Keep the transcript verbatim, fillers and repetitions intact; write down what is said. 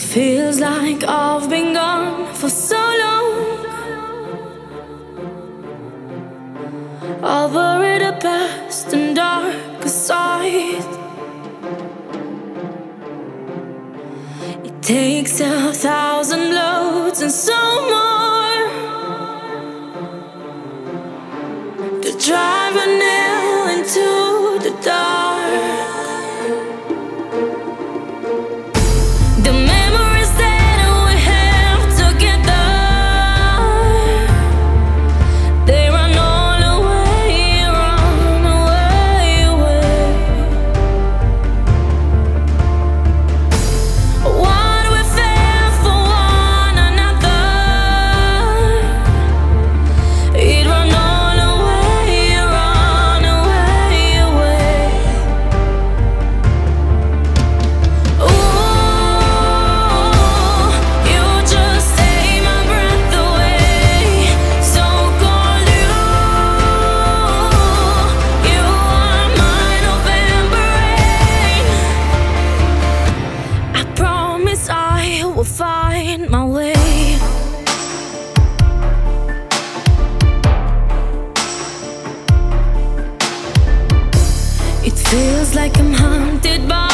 feels like I've been gone for so long. I'll bury the past and dark aside. It takes a thousand loads and so more to drive a nail into the dark. The memories that we have together, they run all away, run away, away. What we felt for one another, it run all away, run away, away. Ooh, you just take my breath away. So cold, you, you are my November rain. I promise I will find my way. It feels like I'm haunted by